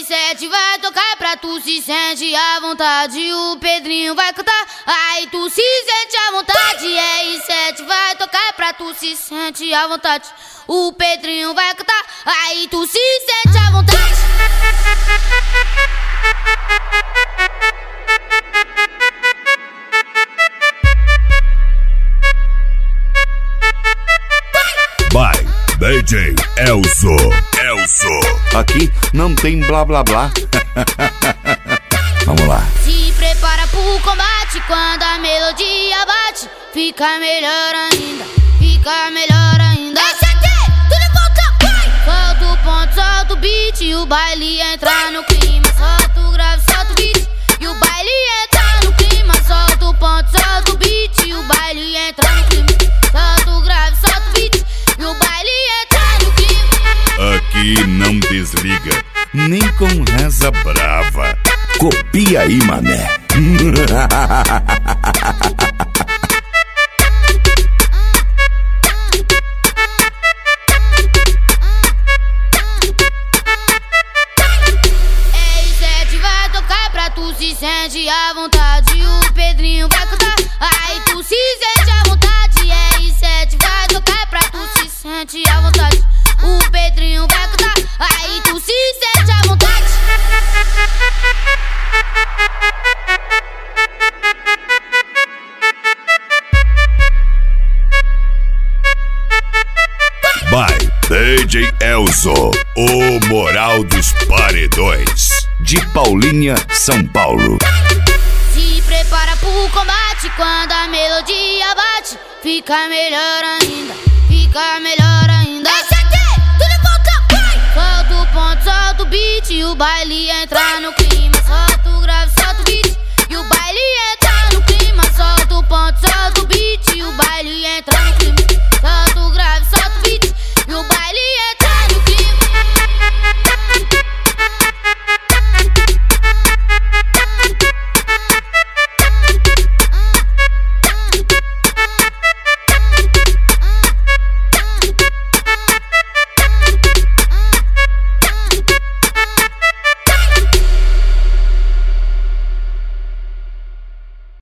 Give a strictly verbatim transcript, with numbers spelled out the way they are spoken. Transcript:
Sete vai tocar pra tu se sente à vontade. O Pedrinho vai cantar, aí tu se sente à vontade. R sete vai tocar pra tu se sente à vontade. O Pedrinho vai cantar, aí tu se sente à vontade. By D J Elzo. Elzo. Aqui não tem blá blá blá. Vamos lá. Se prepara pro combate, quando a melodia bate, fica melhor ainda, fica melhor ainda. R sete, tudo volta, vai! Solta o ponto, solta o beat e o baile entra no clima. Solta o grave, solta o beat e o baile entra no clima. Solta o ponto, solta o beat e o baile entra no clima. Solta o grave, solta o beat e o baile entra no clima. Aqui não desliga, nem com reza brava. Copia aí, mané. R sete vai tocar pra tu se sente à vontade. O Pedrinho vai cantar, aí tu se sente à vontade. R sete vai tocar pra tu se sente à vontade. O Pedrinho vai cantar, aí tu se sente à vontade. By D J Elzo, o moral dos paredões. De Paulinha, São Paulo. Se prepara pro combate, quando a melodia bate, fica melhor ainda, fica melhor ainda. R sete, tudo volta, vai! Solta o ponto, solta o beat e o baile entra no clima.